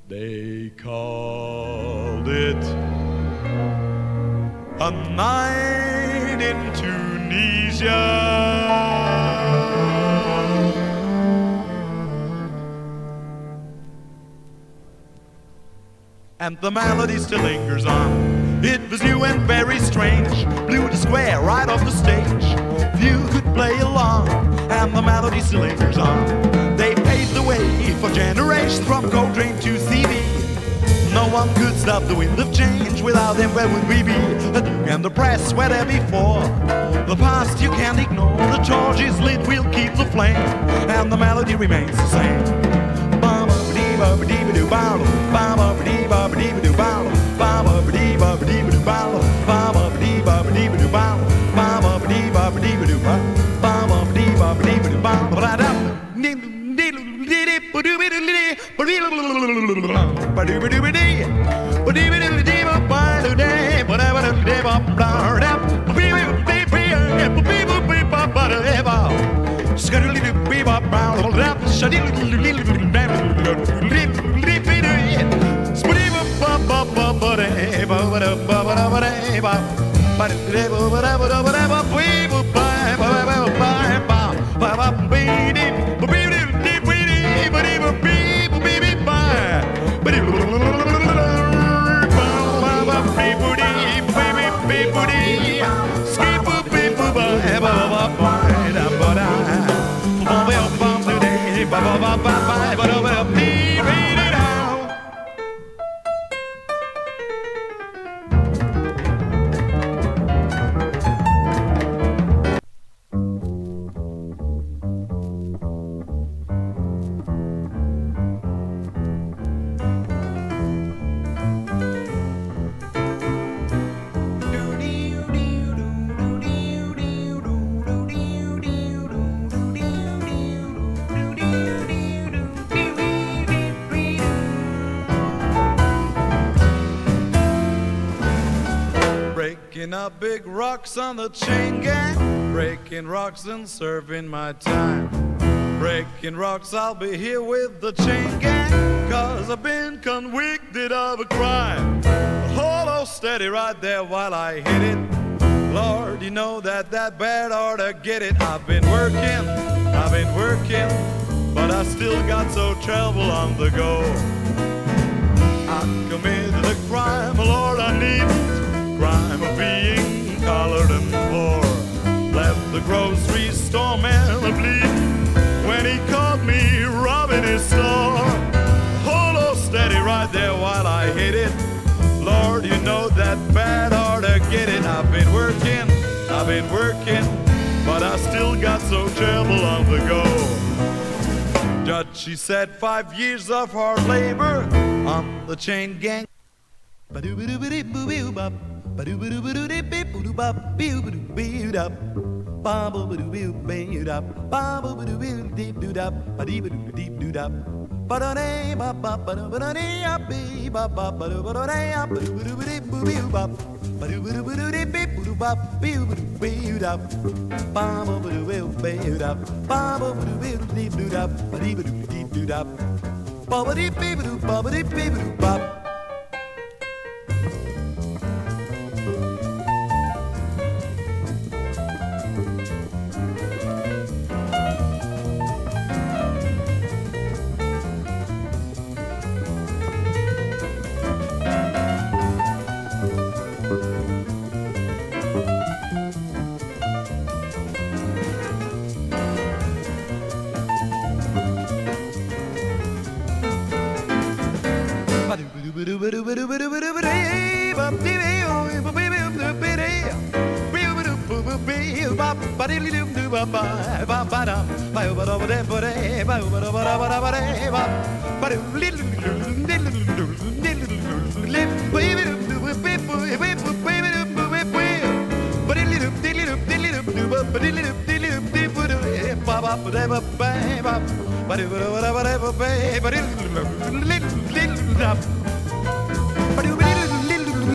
They called it a night in Tunisia. And the melody still lingers on. It was new and very strange. Blew the square right off the stage. Few could play along, and the melody still lingers on. They paved the way for generations from Coltrane to CV. No one could stop the wind of change. Without them, where would we be? The Duke and the press were there before. The past you can't ignore. The torch is lit, we'll keep the flame, and the melody remains the same. Breaking up big rocks on the chain gang, breaking rocks and serving my time. Breaking rocks, I'll be here with the chain gang, 'cause I've been convicted of a crime. Hold on steady right there while I hit it. Lord, you know that bad ought to get it. I've been working, but I still got so trouble on the go. I committed a crime, Lord, I need it. Crime of being colored and poor. Left the grocery store man a bleed when he caught me robbing his store. Hold on steady right there while I hit it. Lord, you know that bad ought to get it. I've been working, but I still got so trouble on the go. Judge, she said 5 years of hard labor on the chain gang.